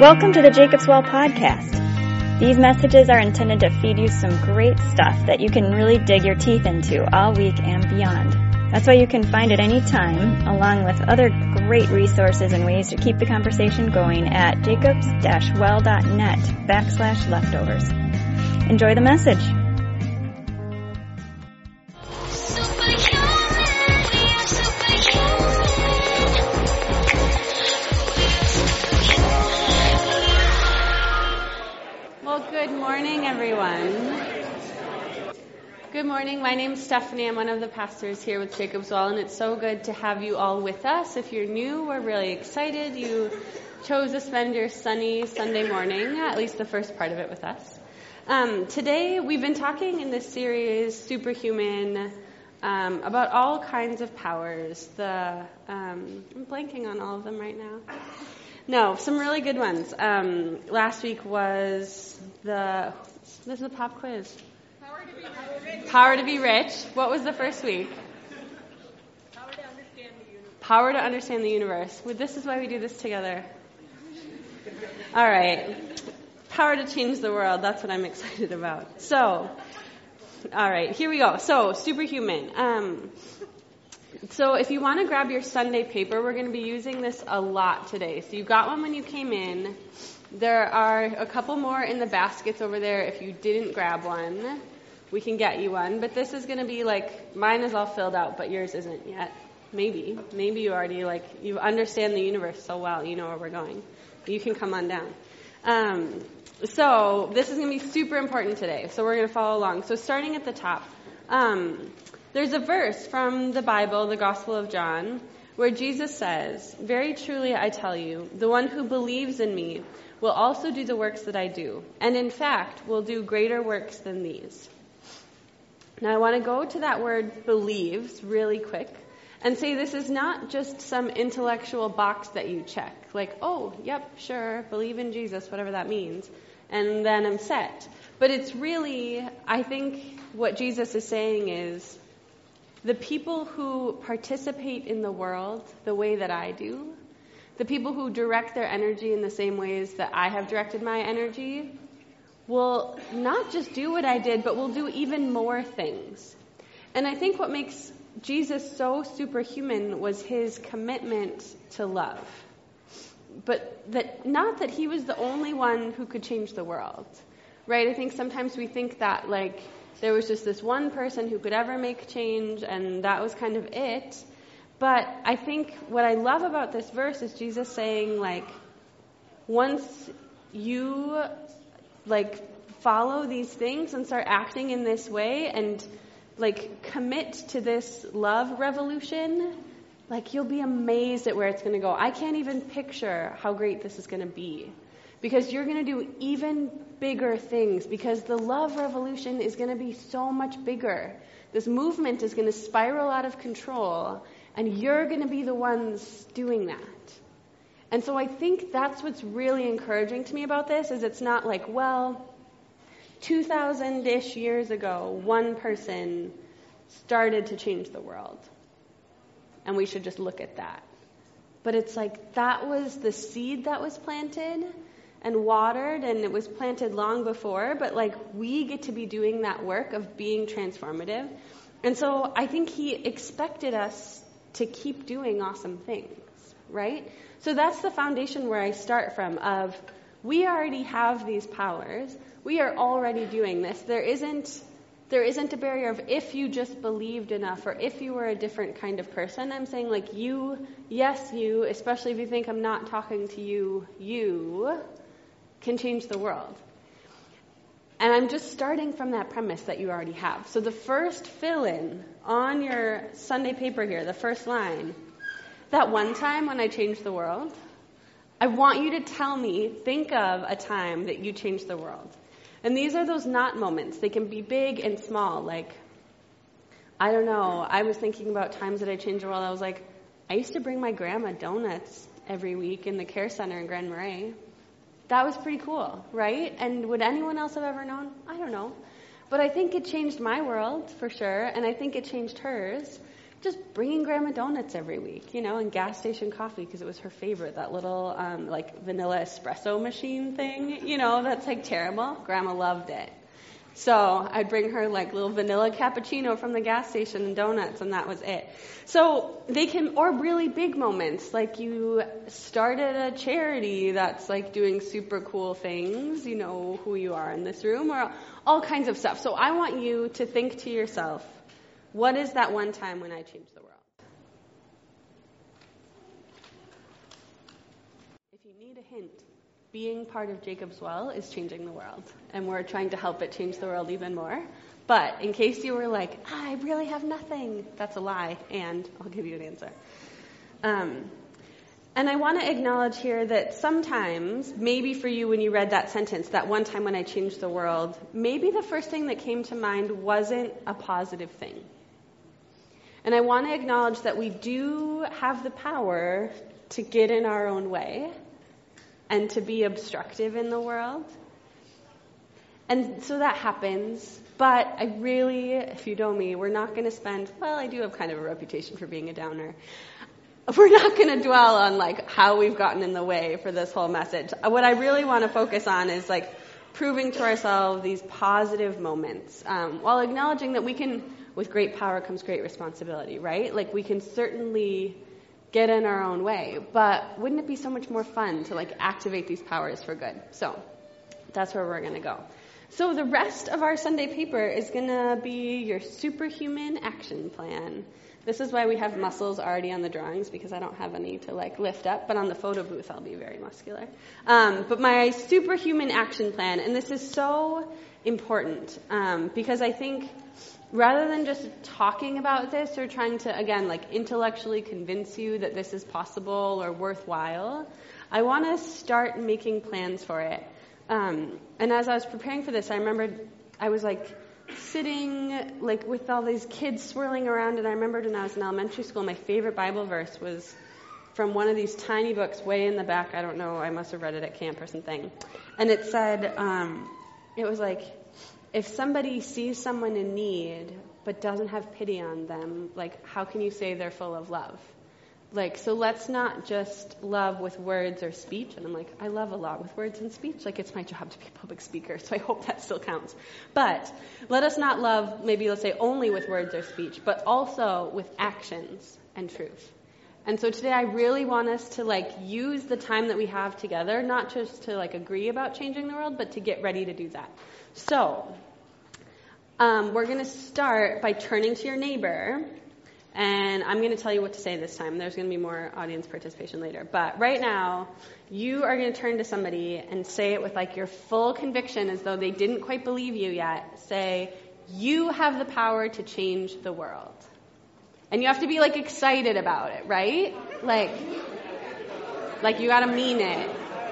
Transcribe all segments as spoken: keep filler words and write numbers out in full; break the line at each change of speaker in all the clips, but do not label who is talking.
Welcome to the Jacob's Well podcast. These messages are intended to feed you some great stuff that you can really dig your teeth into all week and beyond. That's why you can find it any time, along with other great resources and ways to keep the conversation going at jacobs-well.net backslash leftovers. Enjoy the message.
Good morning, everyone. Good morning. My name's Stephanie. I'm one of the pastors here with Jacob's Well, and it's so good to have you all with us. If you're new, we're really excited you chose to spend your sunny Sunday morning, at least the first part of it, with us. Um, today, we've been talking in this series, Superhuman, um, about all kinds of powers. The um, I'm blanking on all of them right now. No, some really good ones. Um, last week was the, this is the pop quiz.
Power to be rich.
Power to be rich. What was the first week?
Power to understand the universe.
Power to understand the universe. Well, this is why we do this together. All right. Power to change the world. That's what I'm excited about. So, all right, here we go. So, superhuman. Um, So if you want to grab your Sunday paper, we're going to be using this a lot today. So you got one when you came in. There are a couple more in the baskets over there. If you didn't grab one, we can get you one. But this is going to be like, mine is all filled out, but yours isn't yet. Maybe. Maybe you already, like, you understand the universe so well, you know where we're going. You can come on down. Um, so this is going to be super important today. So we're going to follow along. So starting at the top. Um... There's a verse from the Bible, the Gospel of John, where Jesus says, "Very truly I tell you, the one who believes in me will also do the works that I do, and in fact will do greater works than these." Now I want to go to that word believes really quick and say this is not just some intellectual box that you check, like, oh, yep, sure, believe in Jesus, whatever that means, and then I'm set. But it's really, I think what Jesus is saying is, the people who participate in the world the way that I do, the people who direct their energy in the same ways that I have directed my energy, will not just do what I did, but will do even more things. And I think what makes Jesus so superhuman was his commitment to love. But that not that he was the only one who could change the world, right? I think sometimes we think that, like, there was just this one person who could ever make change, and that was kind of it. But I think what I love about this verse is Jesus saying, like, once you, like, follow these things and start acting in this way and, like, commit to this love revolution, like, you'll be amazed at where it's going to go. I can't even picture how great this is going to be. Because you're going to do even bigger things. Because the love revolution is going to be so much bigger. This movement is going to spiral out of control. And you're going to be the ones doing that. And so I think that's what's really encouraging to me about this. Is it's not like, well, two thousand-ish years ago, one person started to change the world. And we should just look at that. But it's like, that was the seed that was planted and watered, and it was planted long before, but like we get to be doing that work of being transformative. And so I think he expected us to keep doing awesome things, right? So that's the foundation where I start from of we already have these powers. We are already doing this. There isn't there isn't a barrier of if you just believed enough or if you were a different kind of person. I'm saying like you, yes, you, especially if you think I'm not talking to you, you can change the world. And I'm just starting from that premise that you already have. So the first fill-in on your Sunday paper here, the first line, that one time when I changed the world, I want you to tell me, think of a time that you changed the world. And these are those not moments. They can be big and small. Like, I don't know, I was thinking about times that I changed the world. I was like, I used to bring my grandma donuts every week in the care center in Grand Marais. That was pretty cool, right? And would anyone else have ever known? I don't know. But I think it changed my world, for sure, and I think it changed hers. just bringing Grandma donuts every week, you know, and gas station coffee because it was her favorite, that little um, like vanilla espresso machine thing, you know, that's like terrible. Grandma loved it. So I'd bring her like little vanilla cappuccino from the gas station and donuts, and that was it. So they can, or really big moments, like you started a charity that's like doing super cool things, you know who you are in this room, or all kinds of stuff. So I want you to think to yourself, what is that one time when I changed the world? If you need a hint, being part of Jacob's Well is changing the world, and we're trying to help it change the world even more. But in case you were like, ah, I really have nothing, that's a lie, and I'll give you an answer. Um, and I want to acknowledge here that sometimes, maybe for you when you read that sentence, that one time when I changed the world, maybe the first thing that came to mind wasn't a positive thing. And I want to acknowledge that we do have the power to get in our own way and to be obstructive in the world. And so that happens. But I really, if you know me, we're not going to spend, well, I do have kind of a reputation for being a downer. We're not going to dwell on like how we've gotten in the way for this whole message. What I really want to focus on is like proving to ourselves these positive moments, um, while acknowledging that we can, with great power comes great responsibility, right? Like we can certainly get in our own way, but wouldn't it be so much more fun to like activate these powers for good? So that's where we're going to go. So the rest of our Sunday paper is going to be your superhuman action plan. This is why we have muscles already on the drawings, because I don't have any to like lift up, but on the photo booth I'll be very muscular. Um, but my superhuman action plan, and this is so important, um, because I think rather than just talking about this or trying to, again, like intellectually convince you that this is possible or worthwhile, I want to start making plans for it. Um, and as I was preparing for this, I remembered I was like sitting like with all these kids swirling around, and I remembered when I was in elementary school, my favorite Bible verse was from one of these tiny books way in the back. I don't know, I must have read it at camp or something. And it said, um, it was like, if somebody sees someone in need but doesn't have pity on them, like how can you say they're full of love? Like, so let's not just love with words or speech. And I'm like, I love a lot with words and speech. Like, it's my job to be a public speaker, so I hope that still counts. But let us not love, maybe let's say only with words or speech, but also with actions and truth. And so today I really want us to like use the time that we have together, not just to like agree about changing the world, but to get ready to do that. So um, we're going to start by turning to your neighbor. And I'm going to tell you what to say this time. There's going to be more audience participation later. But right now, you are going to turn to somebody and say it with like your full conviction as though they didn't quite believe you yet. Say, you have the power to change the world. And you have to be like excited about it, right? Like, like you got to mean it.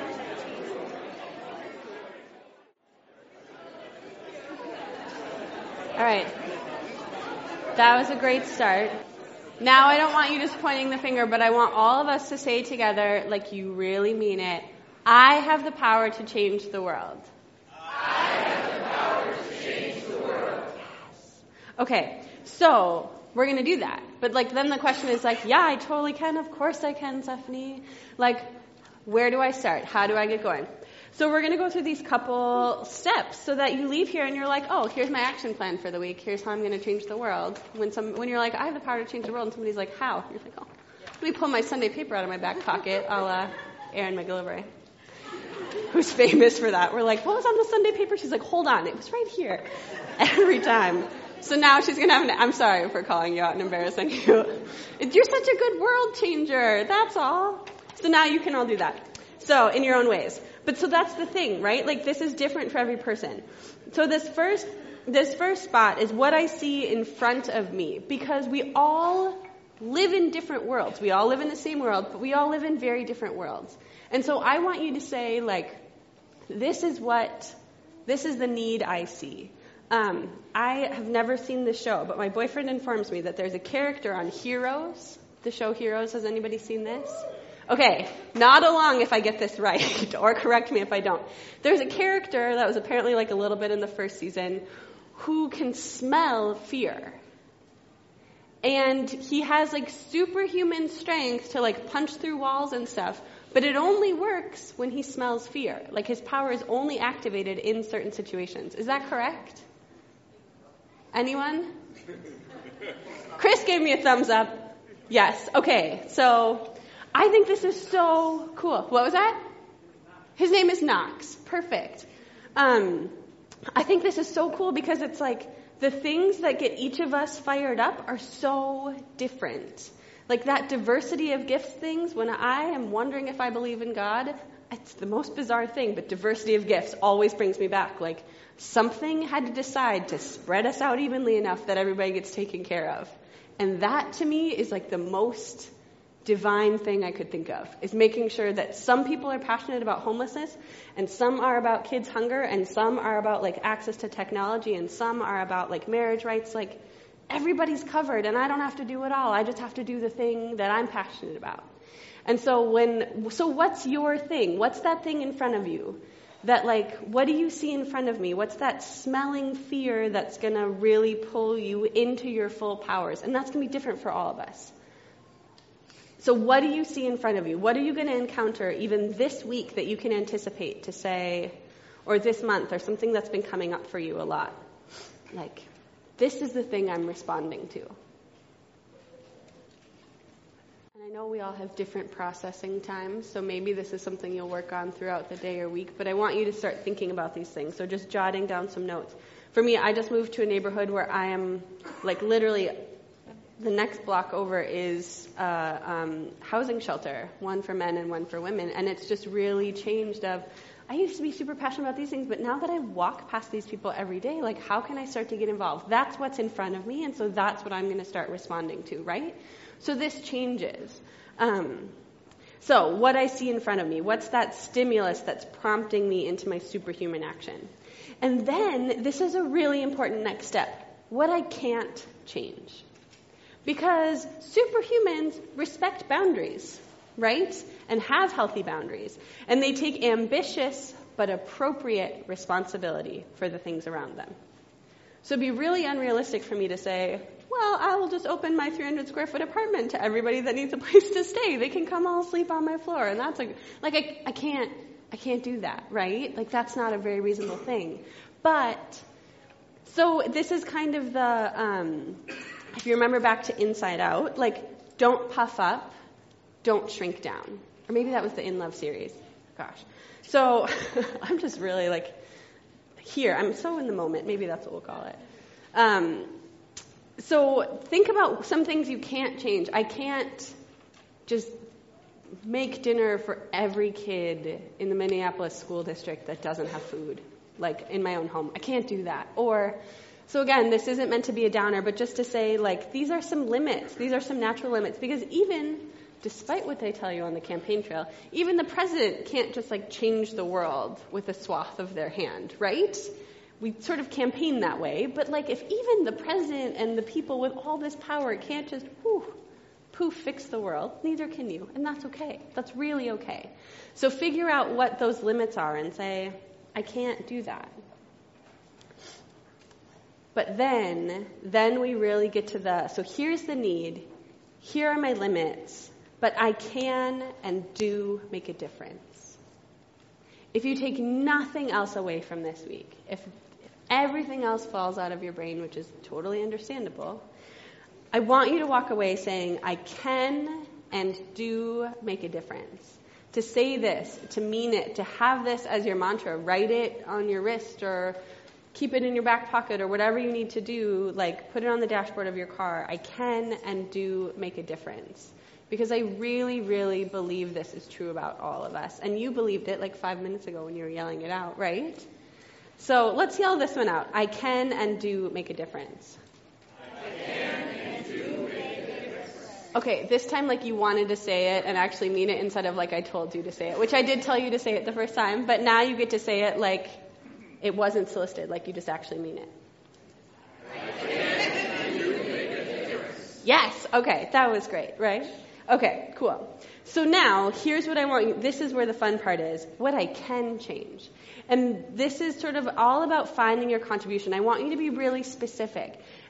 All right. That was a great start. Now I don't want you just pointing the finger, but I want all of us to say together, like you really mean it, I have the power to change the world.
I have the power to change the world.
Yes. Okay, so we're going to do that. But like then the question is like, yeah, I totally can. Of course I can, Stephanie. Like, where do I start? How do I get going? So we're going to go through these couple steps so that you leave here and you're like, oh, here's my action plan for the week. Here's how I'm going to change the world. When some, when you're like, I have the power to change the world, and somebody's like, how? You're like, oh, let me pull my Sunday paper out of my back pocket, a la Erin McGillivray, who's famous for that. We're like, what was on the Sunday paper? She's like, hold on, it was right here. Every time. So now she's going to have an, I'm sorry for calling you out and embarrassing you. You're such a good world changer. That's all. So now you can all do that. So in your own ways. But so that's the thing, right? Like this is different for every person. So this first, this first spot is what I see in front of me, because we all live in different worlds. We all live in the same world, but we all live in very different worlds. And so I want you to say like, this is what, this is the need I see. Um, I have never seen the show, but my boyfriend informs me that there's a character on Heroes, the show Heroes. Has anybody seen this? Okay, nod along if I get this right, or correct me if I don't. There's a character that was apparently like a little bit in the first season who can smell fear. And he has like superhuman strength to like punch through walls and stuff. But it only works when he smells fear. Like his power is only activated in certain situations. Is that correct? Anyone? Chris gave me a thumbs up. Yes. Okay. So I think this is so cool. What was that? His name is Knox. Perfect. Um, I think this is so cool because it's like the things that get each of us fired up are so different. Like that diversity of gifts things, when I am wondering if I believe in God, it's the most bizarre thing, but diversity of gifts always brings me back. Like something had to decide to spread us out evenly enough that everybody gets taken care of. And that to me is like the most divine thing I could think of, is making sure that some people are passionate about homelessness, and some are about kids' hunger, and some are about like access to technology, and some are about like marriage rights. Like everybody's covered, and I don't have to do it all. I just have to do the thing that I'm passionate about. And so when, so what's your thing? What's that thing in front of you? That like, what do you see in front of me? What's that smelling fear that's going to really pull you into your full powers? And that's going to be different for all of us. So what do you see in front of you? What are you going to encounter even this week that you can anticipate to say, or this month, or something that's been coming up for you a lot? Like, this is the thing I'm responding to. And I know we all have different processing times, so maybe this is something you'll work on throughout the day or week, but I want you to start thinking about these things. So just jotting down some notes. For me, I just moved to a neighborhood where I am, like, literally, the next block over is a um, housing shelter, one for men and one for women, and it's just really changed of, I used to be super passionate about these things, but now that I walk past these people every day, like, how can I start to get involved? That's what's in front of me, and so that's what I'm going to start responding to, right? So this changes. Um, so what I see in front of me, what's that stimulus that's prompting me into my superhuman action? And then this is a really important next step, what I can't change. Because superhumans respect boundaries, right? And have healthy boundaries. And they take ambitious but appropriate responsibility for the things around them. So it'd be really unrealistic for me to say, well, I will just open my three hundred square foot apartment to everybody that needs a place to stay. They can come all sleep on my floor. And that's like, like I, I can't, I can't do that, right? Like that's not a very reasonable thing. But, so this is kind of the, um, if you remember back to Inside Out, like, don't puff up, don't shrink down. Or maybe that was the In Love series. Gosh. So I'm just really like, here, I'm so in the moment. Maybe that's what we'll call it. Um, so think about some things you can't change. I can't just make dinner for every kid in the Minneapolis school district that doesn't have food, like in my own home. I can't do that. Or, so again, this isn't meant to be a downer, but just to say, like, these are some limits. These are some natural limits. Because even, despite what they tell you on the campaign trail, even the president can't just, like, change the world with a swath of their hand, right? We sort of campaign that way. But, like, if even the president and the people with all this power can't just, whew, poof, fix the world, neither can you. And that's okay. That's really okay. So figure out what those limits are and say, I can't do that. But then, then we really get to the, so here's the need, here are my limits, but I can and do make a difference. If you take nothing else away from this week, if, if everything else falls out of your brain, which is totally understandable, I want you to walk away saying, I can and do make a difference. To say this, to mean it, to have this as your mantra, write it on your wrist or keep it in your back pocket or whatever you need to do, like put it on the dashboard of your car. I can and do make a difference. Because I really, really believe this is true about all of us. And you believed it like five minutes ago when you were yelling it out, right? So let's yell this one out. I can and do make a difference.
I can and do make a difference.
Okay, this time like you wanted to say it and actually mean it instead of like I told you to say it, which I did tell you to say it the first time, but now you get to say it like it wasn't solicited, like you just actually mean it.
I can and do make a difference.
Yes, okay, that was great, right? Okay, cool. So now, here's what I want you, this is where the fun part is, what I can change. And this is sort of all about finding your contribution. I want you to be really specific.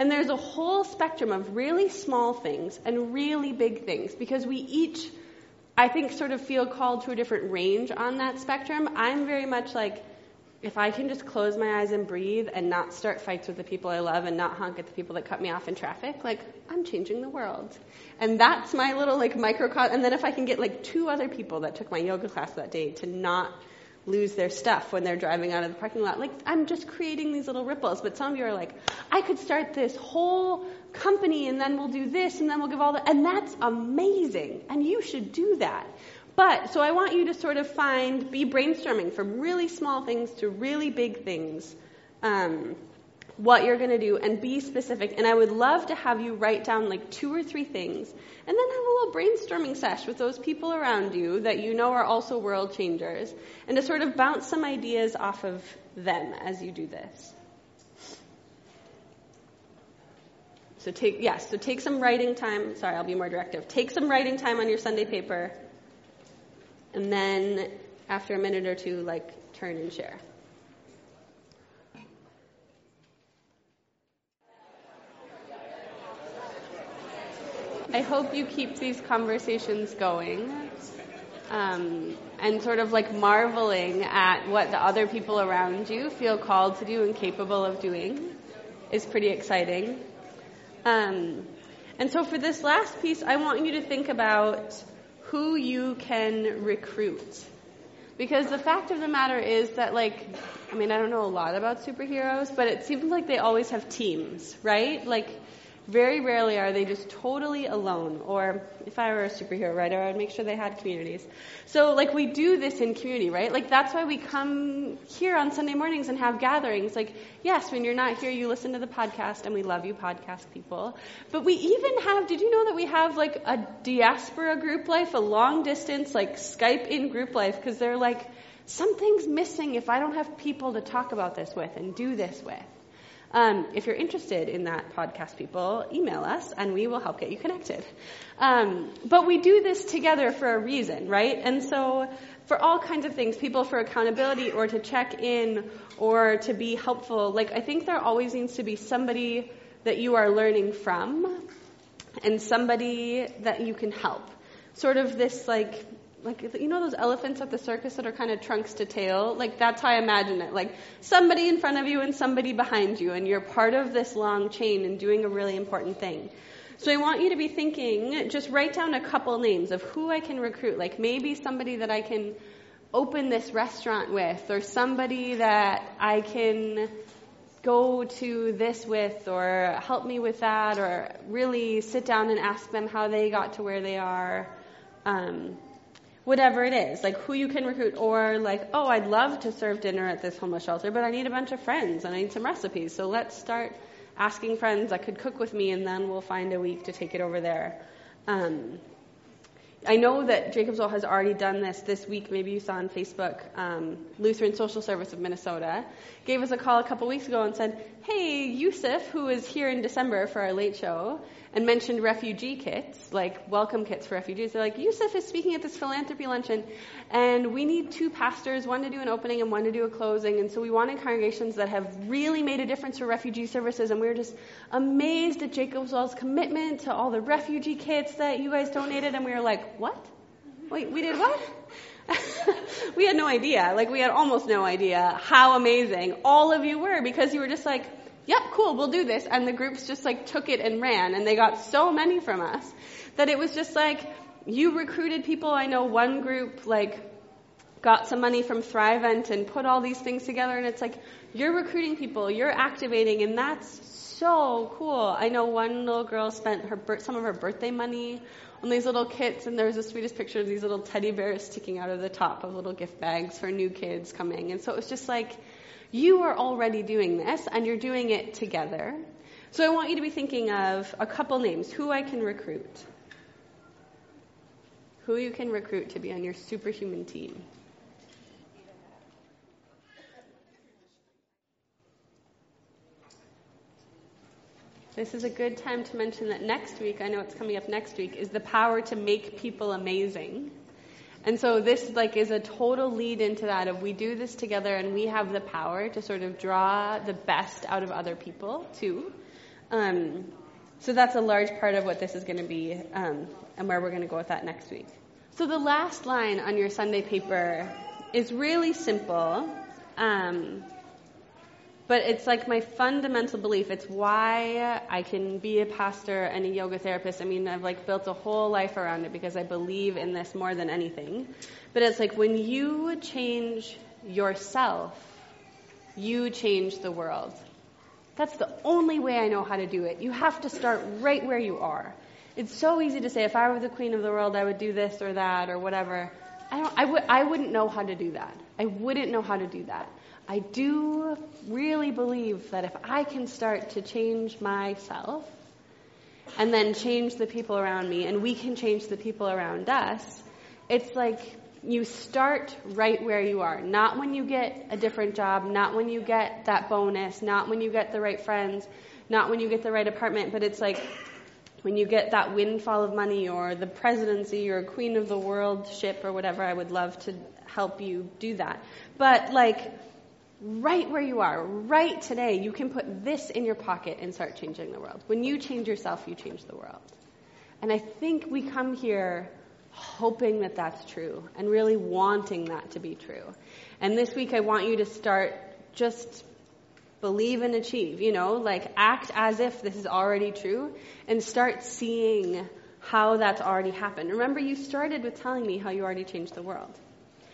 And there's a whole spectrum of really small things and really big things, because we each, I think, sort of feel called to a different range on that spectrum. I'm very much like, if I can just close my eyes and breathe and not start fights with the people I love and not honk at the people that cut me off in traffic, like, I'm changing the world. And that's my little, like, microcosm. And then if I can get, like, two other people that took my yoga class that day to not lose their stuff when they're driving out of the parking lot, like, I'm just creating these little ripples. But some of you are like, I could start this whole company and then we'll do this and then we'll give all that. And that's amazing. And you should do that. But, so I want you to sort of find, be brainstorming from really small things to really big things, um, what you're going to do, and be specific. And I would love to have you write down like two or three things, and then have a little brainstorming sesh with those people around you that you know are also world changers, and to sort of bounce some ideas off of them as you do this. So take, yes, so take some writing time. Sorry, I'll be more directive. Take some writing time on your Sunday paper. And then, after a minute or two, like, turn and share. I hope you keep these conversations going, um, and sort of like marveling at what the other people around you feel called to do and capable of doing is pretty exciting. Um, and so for this last piece, I want you to think about who you can recruit. Because the fact of the matter is that, like, I mean, I don't know a lot about superheroes, but it seems like they always have teams, right? Like, very rarely are they just totally alone. Or if I were a superhero writer, I would make sure they had communities. So, like, we do this in community, right? Like, that's why we come here on Sunday mornings and have gatherings. Like, yes, when you're not here, you listen to the podcast, and we love you podcast people. But we even have, did you know that we have, like, a diaspora group life, a long distance, like, Skype in group life? Because they're like, something's missing if I don't have people to talk about this with and do this with. Um, if you're interested in that, podcast people, email us and we will help get you connected. Um, but we do this together for a reason, right? And so for all kinds of things, people for accountability or to check in or to be helpful, like, I think there always needs to be somebody that you are learning from and somebody that you can help. Sort of this, like, Like, you know those elephants at the circus that are kind of trunks to tail? Like, that's how I imagine it. Like, somebody in front of you and somebody behind you, and you're part of this long chain and doing a really important thing. So I want you to be thinking, just write down a couple names of who I can recruit. Like, maybe somebody that I can open this restaurant with, or somebody that I can go to this with, or help me with that, or really sit down and ask them how they got to where they are. Um... Whatever it is, like who you can recruit, or like, oh, I'd love to serve dinner at this homeless shelter, but I need a bunch of friends and I need some recipes. So let's start asking friends that could cook with me, and then we'll find a week to take it over there. Um, I know that Jacobswell has already done this this week. Maybe you saw on Facebook, um, Lutheran Social Service of Minnesota gave us a call a couple weeks ago and said, hey, Yusuf, who was here in December for our late show, and mentioned refugee kits, like welcome kits for refugees. They're like, Yusuf is speaking at this philanthropy luncheon, and we need two pastors, one to do an opening and one to do a closing. And so we wanted congregations that have really made a difference for refugee services. And we were just amazed at Jacobswell's commitment to all the refugee kits that you guys donated. And we were like, what? Wait, we did what? We had no idea. Like, we had almost no idea how amazing all of you were, because you were just like, yep, cool, we'll do this. And the groups just like took it and ran, and they got so many from us that it was just like, you recruited people. I know one group like got some money from Thrivent and put all these things together, and it's like, you're recruiting people, you're activating, and that's so cool. I know one little girl spent her some of her birthday money on these little kits, and there was the sweetest picture of these little teddy bears sticking out of the top of little gift bags for new kids coming. And so it was just like, you are already doing this, and you're doing it together. So I want you to be thinking of a couple names, who I can recruit. Who you can recruit to be on your superhuman team. This is a good time to mention that next week, I know it's coming up next week, is the power to make people amazing. And so this like is a total lead into that of we do this together and we have the power to sort of draw the best out of other people too. Um, so that's a large part of what this is going to be, um, and where we're going to go with that next week. So the last line on your Sunday paper is really simple, um, but it's like my fundamental belief. It's why I can be a pastor and a yoga therapist. I mean, I've like built a whole life around it because I believe in this more than anything. But it's like when you change yourself, you change the world. That's the only way I know how to do it. You have to start right where you are. It's so easy to say, if I were the queen of the world, I would do this or that or whatever. I don't. I would. I wouldn't know how to do that. I wouldn't know how to do that. I do really believe that if I can start to change myself and then change the people around me, and we can change the people around us, it's like you start right where you are. Not when you get a different job, not when you get that bonus, not when you get the right friends, not when you get the right apartment, but it's like when you get that windfall of money or the presidency or queen of the world ship or whatever. I would love to help you do that. But like right where you are, right today, you can put this in your pocket and start changing the world. When you change yourself, you change the world. And I think we come here hoping that that's true and really wanting that to be true. And this week I want you to start just believe and achieve, you know, like act as if this is already true and start seeing how that's already happened. Remember, you started with telling me how you already changed the world.